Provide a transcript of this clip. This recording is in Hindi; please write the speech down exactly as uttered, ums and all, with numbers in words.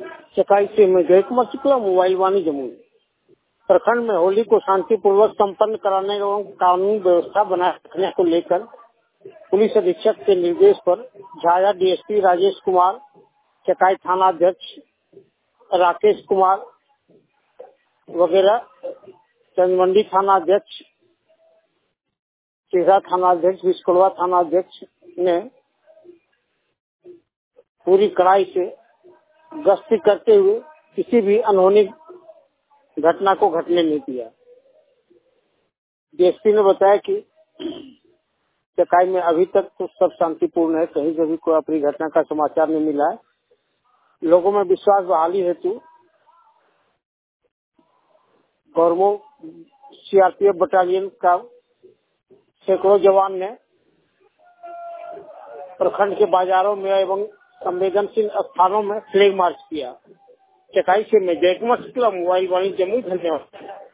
चकाई से में जय कुमार शुक्ला, मोबाइल वाणी जमुई। प्रखंड में होली को शांतिपूर्वक संपन्न कराने एवं कानून व्यवस्था बनाए रखने को लेकर पुलिस अधीक्षक के निर्देश पर झाया डीएसपी राजेश कुमार, चकाई थाना अध्यक्ष राकेश कुमार वगैरह, चंदमंडी थाना अध्यक्ष, सीधा थाना अध्यक्ष, बिस्कुड़वा थाना अध्यक्ष ने पूरी कड़ाई से गश्ती करते हुए किसी भी अनहोनी घटना को घटने नहीं दिया। डीएसपी ने बताया कि चकाई में अभी तक तो सब शांतिपूर्ण है, कहीं से भी कोई अपनी घटना का समाचार नहीं मिला है। लोगों में विश्वास बहाली हेतु गौरवों सीआरपीएफ बटालियन का सैकड़ों जवान ने प्रखंड के बाजारों में एवं संवेदनशील स्थानों में फ्लैग मार्च किया। चकाई से मैं जय कुमार शुक्ला, मोबाइल वाणी जमुई। धन्यवाद।